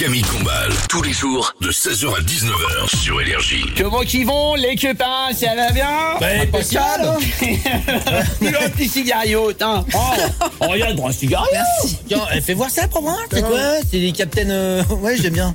Camille Combal, tous les jours de 16h à 19h sur Énergie. Comment qu'ils vont, les copains, ça va bien? Pascal. Le petit cigario, hein. Oh, regarde, prends un cigario. Merci. Tiens, fais voir ça pour moi. C'est quoi? C'est des Captain. Ouais, j'aime bien.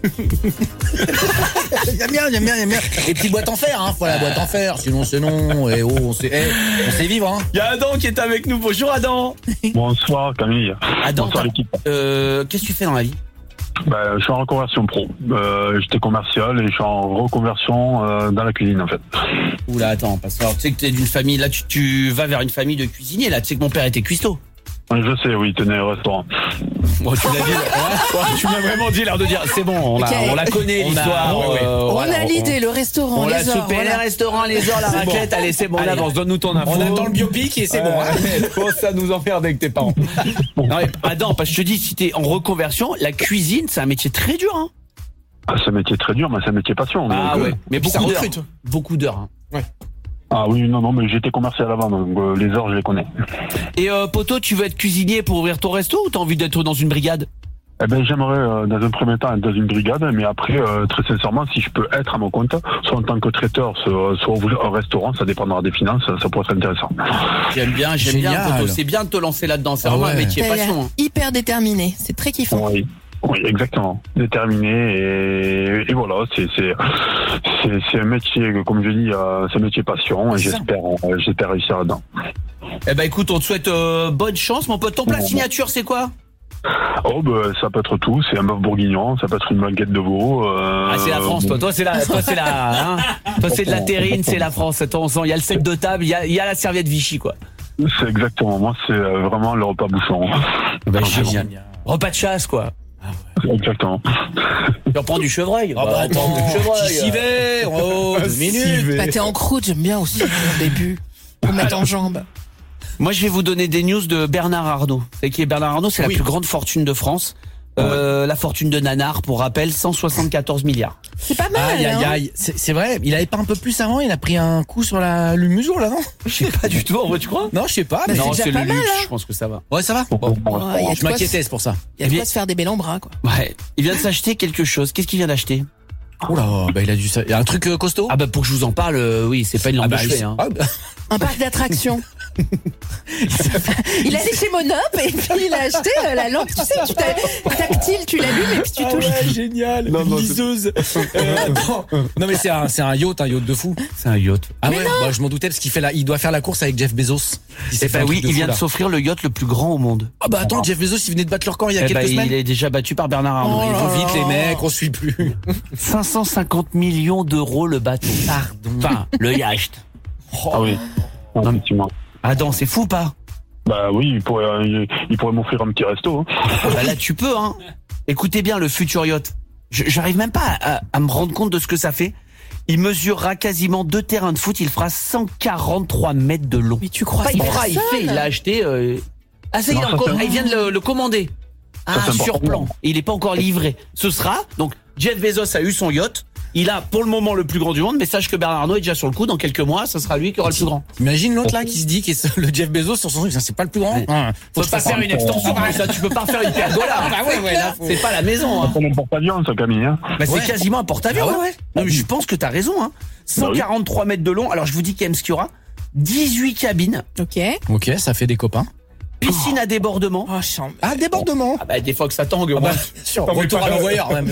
J'aime bien. Les petites boîtes en fer, hein. Faut la boîte en fer, sinon c'est non. Et on sait vivre, hein. Il y a Adam qui est avec nous. Bonjour Adam. Bonsoir Camille. Adam, Bonsoir l'équipe. qu'est-ce que tu fais dans la vie? Je suis en reconversion pro. J'étais commercial et je suis en reconversion dans la cuisine en fait. Oula, attends, parce que alors, tu sais que t'es d'une famille, là tu vas vers une famille de cuisiniers, là tu sais que mon père était cuistot. Je sais, oui, tenez un restaurant. Bon, tu l'as dit, tu m'as vraiment dit l'air de dire, c'est bon, on la connaît l'histoire. On a l'idée, le restaurant, on l'a les heures. soupé, les restaurants, les heures, la raquette, allez c'est bon, on avance, donne-nous ton info. On attend le biopic et c'est bon. Faut ça nous emmerde avec tes parents. Non, mais, Adam, parce que je te dis, si t'es en reconversion, la cuisine, c'est un métier très dur, hein. C'est un métier très dur, mais c'est un métier passion. Ah donc, ouais, mais ça beaucoup d'heures. recrute. Beaucoup d'heures, hein. Ah oui, non, mais j'étais commercial avant, donc les heures, je les connais. Et poto, tu veux être cuisinier pour ouvrir ton resto ou t'as envie d'être dans une brigade? Eh ben, j'aimerais dans un premier temps être dans une brigade, mais après, très sincèrement, si je peux être à mon compte, soit en tant que traiteur, soit ouvrir un restaurant, ça dépendra des finances, ça pourrait être intéressant. J'aime bien, Génial. poto. C'est bien de te lancer là-dedans. C'est vraiment un métier T'as l'air passion. Hein. hyper déterminé, c'est très kiffant. Oui, exactement. Déterminé et voilà, c'est un métier, comme je dis, c'est un métier passion et j'espère réussir là-dedans. Eh ben écoute, on te souhaite bonne chance, mon pote. Ton plat signature, c'est quoi? Oh ça peut être tout, c'est un bœuf bourguignon, ça peut être une baguette de veau. Ah c'est la France, toi c'est la, toi c'est de la terrine, c'est la France. Attends, il y a le set de table, il y a la serviette Vichy quoi. C'est exactement, moi c'est vraiment le repas bouchon. Bah, génial. Repas de chasse quoi. Exactement. Tu reprends du chevreuil. Attends, du chevreuil. j'y vais. Oh, 2 minutes. Pâté en croûte, j'aime bien aussi au début, pour mettre en jambes. Moi je vais vous donner des news de Bernard Arnault. C'est qui est Bernard Arnault, c'est la plus grande fortune de France. La fortune de Nanar, pour rappel, 174 milliards. C'est pas mal, Aïe, hein. aïe, aïe. C'est vrai, il avait pas un peu plus avant, il a pris un coup sur le museau là, non? Je sais pas du tout, en vrai tu crois? Non, je sais pas. Bah, Mais... Non, déjà c'est pas le mal, luxe, hein. je pense que ça va. Ouais, ça va. Ouais, y a de Je quoi m'inquiétais, c'est pour ça. Il y a de quoi se faire des belles en bras, quoi. Ouais. Il vient de s'acheter quelque chose. Qu'est-ce qu'il vient d'acheter? Oula, bah il a dû ça. Il y a un truc costaud. Ah bah pour que je vous en parle, oui, c'est pas une lampe de chevet, hein. Un parc d'attractions. Il allait chez Monop et puis il a acheté la lampe, tu sais, tactile, tu l'allumes et puis tu touches. Ouais, génial. Non, liseuse. Non mais c'est un yacht de fou. C'est un yacht. Ah ouais, bah, je m'en doutais parce il doit faire la course avec Jeff Bezos. Eh ben oui, il vient de s'offrir le yacht le plus grand au monde. Ah bah attends, Jeff Bezos il venait de battre leur camp il y a quelques semaines. Il est déjà battu par Bernard Arnault. Il vont vite les mecs, on suit plus. 550 millions d'euros le bateau. Pardon. Enfin, le yacht. Ah oui, effectivement. Adam, c'est fou pas? Bah oui, il pourrait m'offrir un petit resto. Hein. Bah là tu peux hein. Écoutez bien le futur yacht. J'arrive même pas à me rendre compte de ce que ça fait. Il mesurera quasiment 2 terrains de foot, il fera 143 mètres de long. Mais tu crois Il l'a acheté. Ah ça y est, il vient de le commander. Ah, sur plan. Il est pas encore livré. Ce sera, donc, Jeff Bezos a eu son yacht. Il a pour le moment le plus grand du monde, mais sache que Bernard Arnault est déjà sur le coup. Dans quelques mois, ça sera lui qui aura le plus grand. Imagine l'autre là qui se dit que le Jeff Bezos sur son truc, ça c'est pas le plus grand. Faut pas faire une extension, ça tu peux pas faire une pergola. Ah ouais, là, C'est pas la maison. Hein. C'est un porte-avions, ça, Camille. Hein. Bah, c'est quasiment un porte-avions. Ah ouais. Non mais je pense que t'as raison. Hein. 143 mètres de long. Alors je vous dis quand même ce qu'il y aura. 18 cabines. Ok, ça fait des copains. Piscine à débordement. Oh, chambre. Ah, débordement. Ah bah des fois que ça tangue. Ah bah, sûr, retour à l'envoyeur même.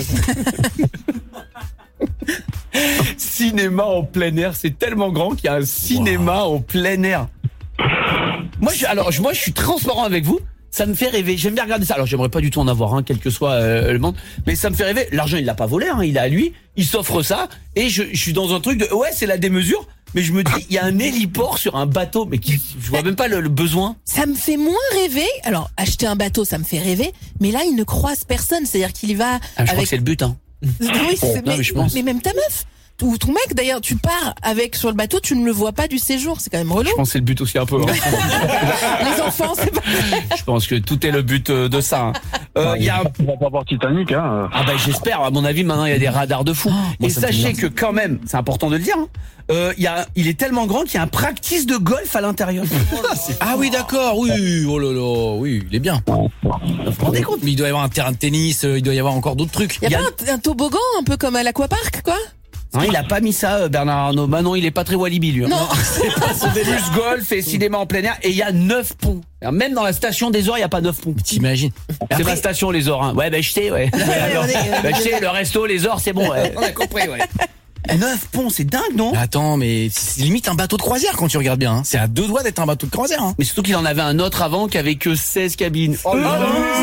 Cinéma en plein air, c'est tellement grand qu'il y a un cinéma en plein air. Moi je suis transparent avec vous. Ça me fait rêver. J'aime bien regarder ça. Alors j'aimerais pas du tout en avoir quel que soit le monde, mais ça me fait rêver. L'argent il l'a pas volé, il est à lui. Il s'offre ça et je suis dans un truc de c'est la démesure. Mais je me dis, il y a un héliport sur un bateau, mais je vois même pas le besoin. Ça me fait moins rêver. Alors, acheter un bateau, ça me fait rêver. Mais là, il ne croise personne. C'est-à-dire qu'il y va Je crois que c'est le but, hein. Oui, mais je pense. mais même ta meuf. ou ton mec d'ailleurs, tu pars avec sur le bateau, tu ne le vois pas du séjour, c'est quand même relou. Je pense que c'est le but aussi un peu. Les enfants, c'est pas Je pense que tout est le but de ça. Il y a un... On va pas voir Titanic, hein. Ah bah j'espère. À mon avis, maintenant il y a des radars de fou. moi, Et ça me fait sachez bizarre. que quand même, c'est important de le dire. Il est tellement grand qu'il y a un practice de golf à l'intérieur. Ah oui, d'accord, oui, oh là là, oui, il est bien. Vous vous rendez compte? Mais il doit y avoir un terrain de tennis, il doit y avoir encore d'autres trucs. y a pas un toboggan un peu comme à l'aquapark, quoi? Non, il a pas mis ça, Bernard Arnault. Bah non, il est pas très Walibi, lui. Non. C'est plus golf et cinéma en plein air. Et il y a 9 ponts. Alors, même dans la station des Ors, il y a pas 9 ponts. T'imagines? C'est ma station, les Ors. Hein. Ouais, bah je sais, ouais. Alors, bah, je sais, le resto, les Ors, c'est bon. Ouais. On a compris, ouais. 9 ponts, c'est dingue, non? Attends, mais c'est limite un bateau de croisière quand tu regardes bien. Hein. C'est à 2 doigts d'être un bateau de croisière. Hein. Mais surtout qu'il en avait un autre avant qui avait que 16 cabines. Oh là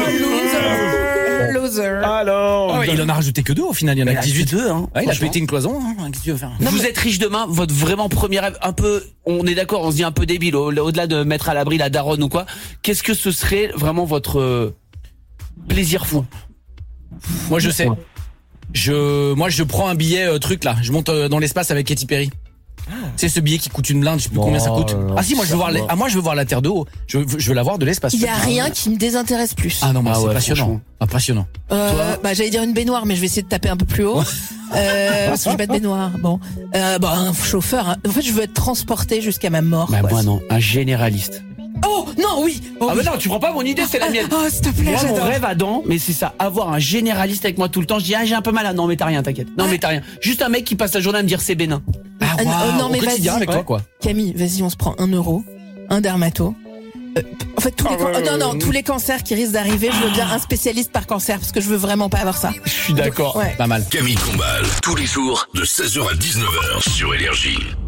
Loser. Alors, Oh, il en a rajouté que 2 au final, il y en a que 18. 2, hein. Ouais, il a Franchement. pété une cloison. Hein. Qu'est-ce que tu veux faire? Vous êtes riche demain, votre vraiment premier rêve, un peu, on est d'accord, on se dit un peu débile, au-delà de mettre à l'abri la daronne ou quoi, qu'est-ce que ce serait vraiment votre plaisir fou? Moi, je sais. Moi, je prends un billet truc là. Je monte dans l'espace avec Katy Perry. C'est ce billet qui coûte une blinde, je sais plus combien ça coûte. Ah si, moi je veux voir je veux voir la Terre de haut. Je veux la voir de l'espace. Il y a rien qui me désintéresse plus. Ah non, mais c'est ouais, passionnant. franchement. Ah, passionnant. Bah j'allais dire une baignoire, mais je vais essayer de taper un peu plus haut. Parce que j'ai pas de baignoire. Bon, un chauffeur. Hein. En fait, je veux être transporté jusqu'à ma mort. Bah quoi. moi non, un généraliste. Oh non, oui. Oh, Ah oui. bah non, tu prends pas mon idée, c'est la mienne. Oh, s'il te plaît, Moi, mon j'adore. rêve Adam, mais c'est ça, avoir un généraliste avec moi tout le temps. Je dis, j'ai un peu mal à... Non, mais t'as rien, t'inquiète. Non, mais t'as rien. Juste un mec qui passe la journée à me dire c'est bénin. Ah, Ah, waouh, non, mais au quotidien vas-y. avec toi quoi. Camille, vas-y, on se prend 1 euro, un dermato. En fait, tous les cancers qui risquent d'arriver, je veux bien un spécialiste par cancer parce que je veux vraiment pas avoir ça. Je suis d'accord. Ouais. Pas mal. Camille Combal, tous les jours de 16h à 19h sur Énergie.